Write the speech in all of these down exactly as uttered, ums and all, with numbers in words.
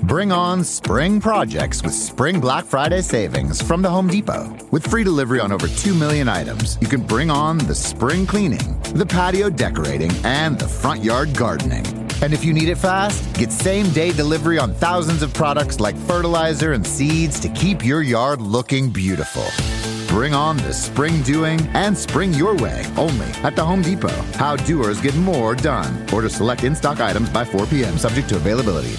Bring on spring projects with Spring Black Friday savings from the Home Depot. With free delivery on over two million items, you can bring on the spring cleaning, the patio decorating, and the front yard gardening. And if you need it fast, get same-day delivery on thousands of products like fertilizer and seeds to keep your yard looking beautiful. Bring on the spring doing and spring your way only at the Home Depot. How doers get more done. Order select in-stock items by four p.m. subject to availability.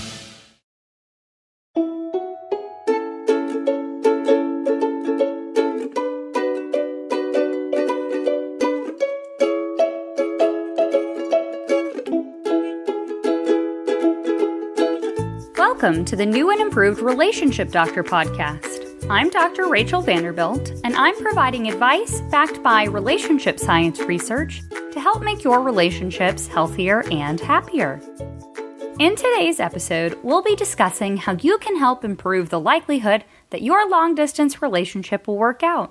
Welcome to the new and improved Relationship Doctor podcast. I'm Doctor Rachel Vanderbilt, and I'm providing advice backed by relationship science research to help make your relationships healthier and happier. In today's episode, we'll be discussing how you can help improve the likelihood that your long-distance relationship will work out.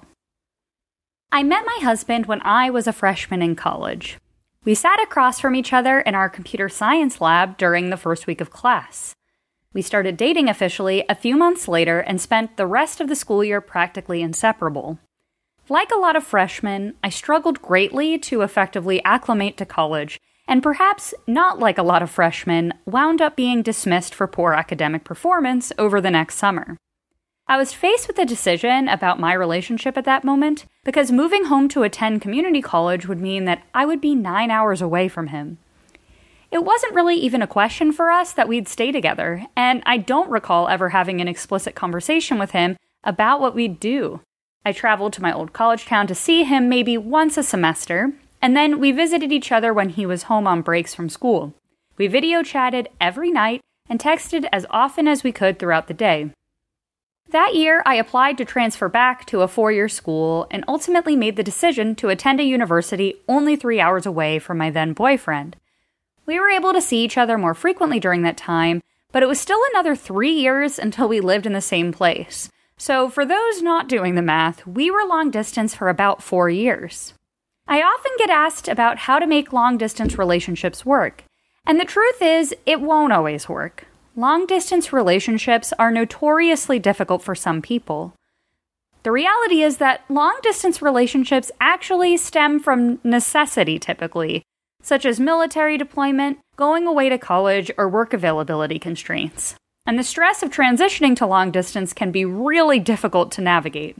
I met my husband when I was a freshman in college. We sat across from each other in our computer science lab during the first week of class. We started dating officially a few months later and spent the rest of the school year practically inseparable. Like a lot of freshmen, I struggled greatly to effectively acclimate to college, and perhaps not like a lot of freshmen, wound up being dismissed for poor academic performance over the next summer. I was faced with a decision about my relationship at that moment because moving home to attend community college would mean that I would be nine hours away from him. It wasn't really even a question for us that we'd stay together, and I don't recall ever having an explicit conversation with him about what we'd do. I traveled to my old college town to see him maybe once a semester, and then we visited each other when he was home on breaks from school. We video chatted every night and texted as often as we could throughout the day. That year, I applied to transfer back to a four-year school and ultimately made the decision to attend a university only three hours away from my then-boyfriend. We were able to see each other more frequently during that time, but it was still another three years until we lived in the same place. So for those not doing the math, we were long distance for about four years. I often get asked about how to make long-distance relationships work, and the truth is, it won't always work. Long-distance relationships are notoriously difficult for some people. The reality is that long-distance relationships actually stem from necessity typically, such as military deployment, going away to college, or work availability constraints. And the stress of transitioning to long distance can be really difficult to navigate.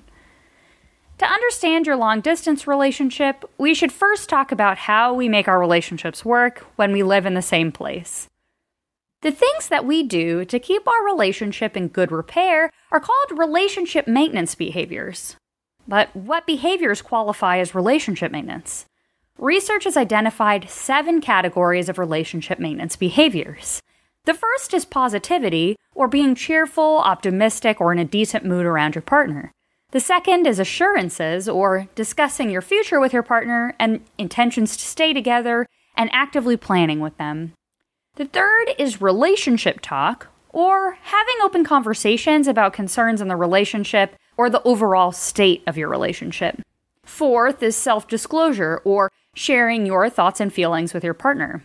To understand your long-distance relationship, we should first talk about how we make our relationships work when we live in the same place. The things that we do to keep our relationship in good repair are called relationship maintenance behaviors. But what behaviors qualify as relationship maintenance? Research has identified seven categories of relationship maintenance behaviors. The first is positivity, or being cheerful, optimistic, or in a decent mood around your partner. The second is assurances, or discussing your future with your partner and intentions to stay together and actively planning with them. The third is relationship talk, or having open conversations about concerns in the relationship or the overall state of your relationship. Fourth is self-disclosure, or sharing your thoughts and feelings with your partner.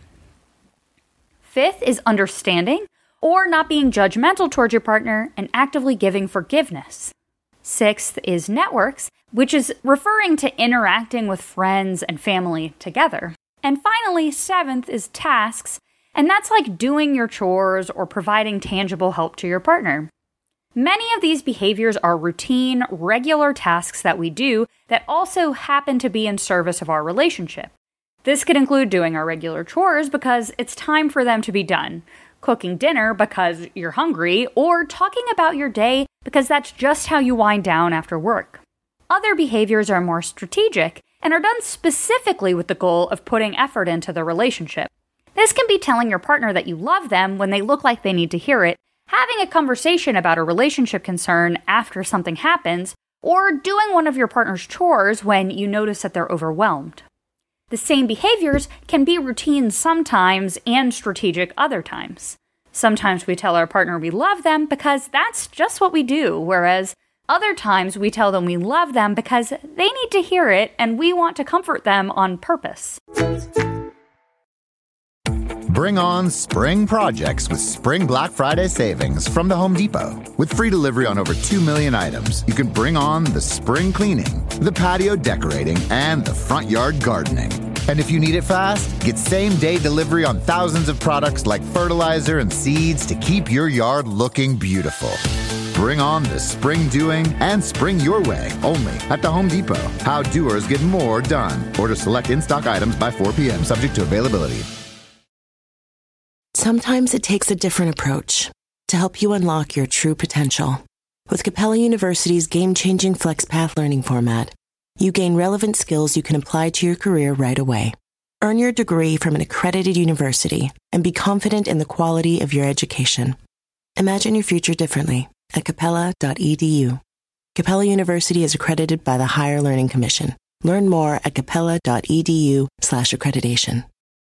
Fifth is understanding, or not being judgmental towards your partner and actively giving forgiveness. Sixth is networks, which is referring to interacting with friends and family together. And finally, seventh is tasks, and that's like doing your chores or providing tangible help to your partner. Many of these behaviors are routine, regular tasks that we do that also happen to be in service of our relationship. This could include doing our regular chores because it's time for them to be done, cooking dinner because you're hungry, or talking about your day because that's just how you wind down after work. Other behaviors are more strategic and are done specifically with the goal of putting effort into the relationship. This can be telling your partner that you love them when they look like they need to hear it, having a conversation about a relationship concern after something happens, or doing one of your partner's chores when you notice that they're overwhelmed. The same behaviors can be routine sometimes and strategic other times. Sometimes we tell our partner we love them because that's just what we do, whereas other times we tell them we love them because they need to hear it and we want to comfort them on purpose. Bring on spring projects with Spring Black Friday savings from the Home Depot. With free delivery on over two million items, you can bring on the spring cleaning, the patio decorating, and the front yard gardening. And if you need it fast, get same-day delivery on thousands of products like fertilizer and seeds to keep your yard looking beautiful. Bring on the spring doing and spring your way only at the Home Depot. How doers get more done. Order select in-stock items by four p.m. subject to availability. Sometimes it takes a different approach to help you unlock your true potential. With Capella University's game-changing FlexPath learning format, you gain relevant skills you can apply to your career right away. Earn your degree from an accredited university and be confident in the quality of your education. Imagine your future differently at capella dot e d u. Capella University is accredited by the Higher Learning Commission. Learn more at capella dot e d u slash accreditation.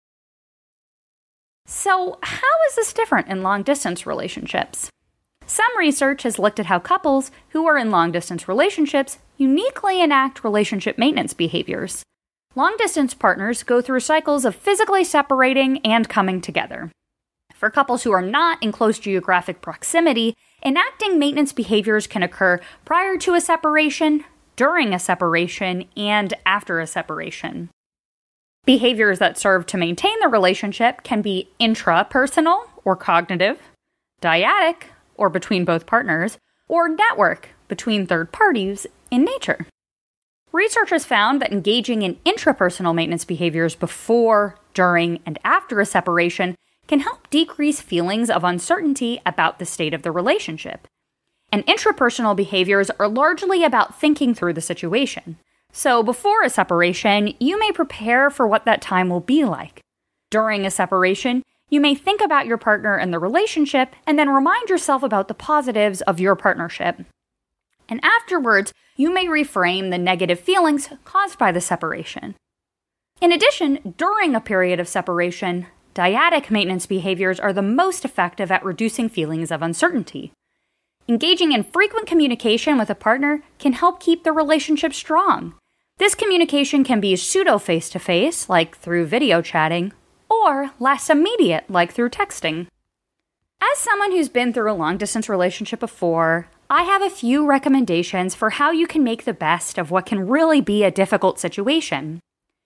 So, how is this different in long-distance relationships? Some research has looked at how couples who are in long-distance relationships uniquely enact relationship maintenance behaviors. Long-distance partners go through cycles of physically separating and coming together. For couples who are not in close geographic proximity, enacting maintenance behaviors can occur prior to a separation, during a separation, and after a separation. Behaviors that serve to maintain the relationship can be intrapersonal or cognitive, dyadic or between both partners, or network between third parties in nature. Researchers found that engaging in intrapersonal maintenance behaviors before, during, and after a separation can help decrease feelings of uncertainty about the state of the relationship. And intrapersonal behaviors are largely about thinking through the situation. So before a separation, you may prepare for what that time will be like. During a separation, you may think about your partner and the relationship and then remind yourself about the positives of your partnership. And afterwards, you may reframe the negative feelings caused by the separation. In addition, during a period of separation, dyadic maintenance behaviors are the most effective at reducing feelings of uncertainty. Engaging in frequent communication with a partner can help keep the relationship strong. This communication can be pseudo face-to-face, like through video chatting, or less immediate, like through texting. As someone who's been through a long-distance relationship before, I have a few recommendations for how you can make the best of what can really be a difficult situation.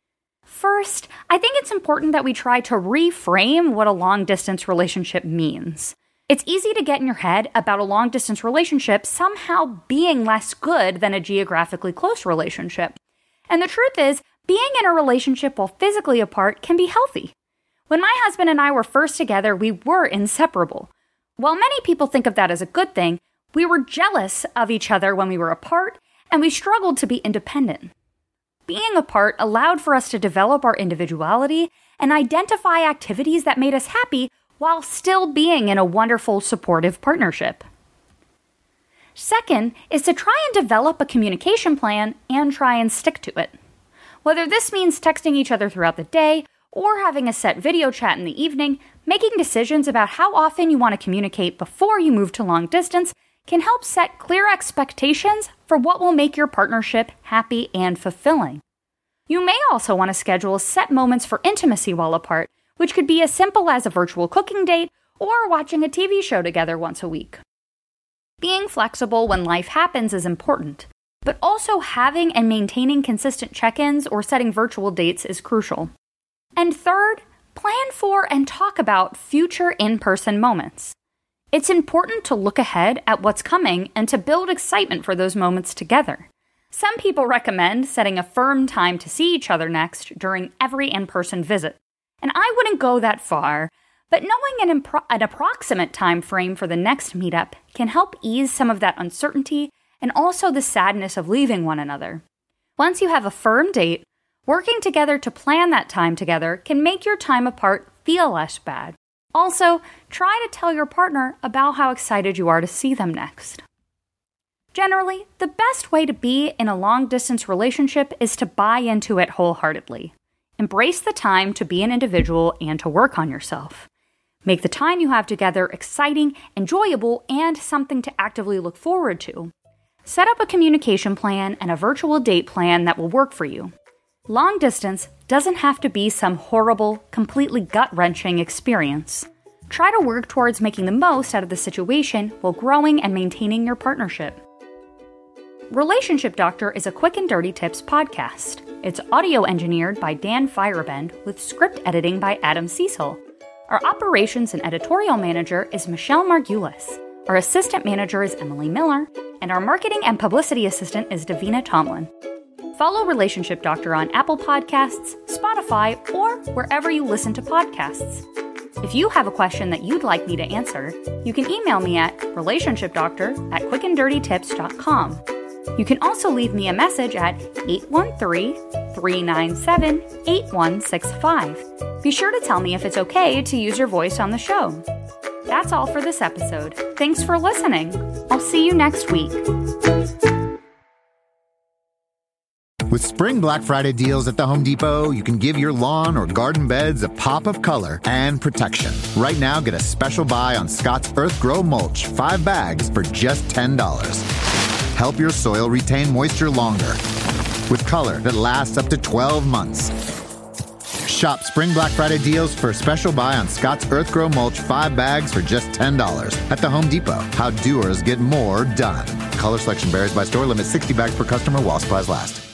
First, I think it's important that we try to reframe what a long-distance relationship means. It's easy to get in your head about a long-distance relationship somehow being less good than a geographically close relationship. And the truth is, being in a relationship while physically apart can be healthy. When my husband and I were first together, we were inseparable. While many people think of that as a good thing, we were jealous of each other when we were apart, and we struggled to be independent. Being apart allowed for us to develop our individuality and identify activities that made us happy while still being in a wonderful, supportive partnership. Second is to try and develop a communication plan and try and stick to it. Whether this means texting each other throughout the day or having a set video chat in the evening, making decisions about how often you want to communicate before you move to long distance can help set clear expectations for what will make your partnership happy and fulfilling. You may also want to schedule set moments for intimacy while apart, which could be as simple as a virtual cooking date or watching a T V show together once a week. Being flexible when life happens is important, but also having and maintaining consistent check-ins or setting virtual dates is crucial. And third, plan for and talk about future in-person moments. It's important to look ahead at what's coming and to build excitement for those moments together. Some people recommend setting a firm time to see each other next during every in-person visit. And I wouldn't go that far, but knowing an, impro- an approximate time frame for the next meetup can help ease some of that uncertainty and also the sadness of leaving one another. Once you have a firm date, working together to plan that time together can make your time apart feel less bad. Also, try to tell your partner about how excited you are to see them next. Generally, the best way to be in a long-distance relationship is to buy into it wholeheartedly. Embrace the time to be an individual and to work on yourself. Make the time you have together exciting, enjoyable, and something to actively look forward to. Set up a communication plan and a virtual date plan that will work for you. Long distance doesn't have to be some horrible, completely gut-wrenching experience. Try to work towards making the most out of the situation while growing and maintaining your partnership. Relationship Doctor is a quick and dirty tips podcast. It's audio engineered by Dan Firebend with script editing by Adam Cecil. Our operations and editorial manager is Michelle Margulis. Our assistant manager is Emily Miller, and our marketing and publicity assistant is Davina Tomlin. Follow Relationship Doctor on Apple Podcasts, Spotify, or wherever you listen to podcasts. If you have a question that you'd like me to answer, you can email me at relationshipdoctor at quick and dirty tips dot com. You can also leave me a message at eight one three, three nine seven, eight one six five. Be sure to tell me if it's okay to use your voice on the show. That's all for this episode. Thanks for listening. I'll see you next week. With Spring Black Friday deals at the Home Depot, you can give your lawn or garden beds a pop of color and protection. Right now, get a special buy on Scott's Earth Grow Mulch, five bags for just ten dollars. Help your soil retain moisture longer with color that lasts up to twelve months. Shop Spring Black Friday deals for a special buy on Scott's Earth Grow Mulch, five bags for just ten dollars at the Home Depot. How doers get more done. Color selection varies by store. Limit sixty bags per customer while supplies last.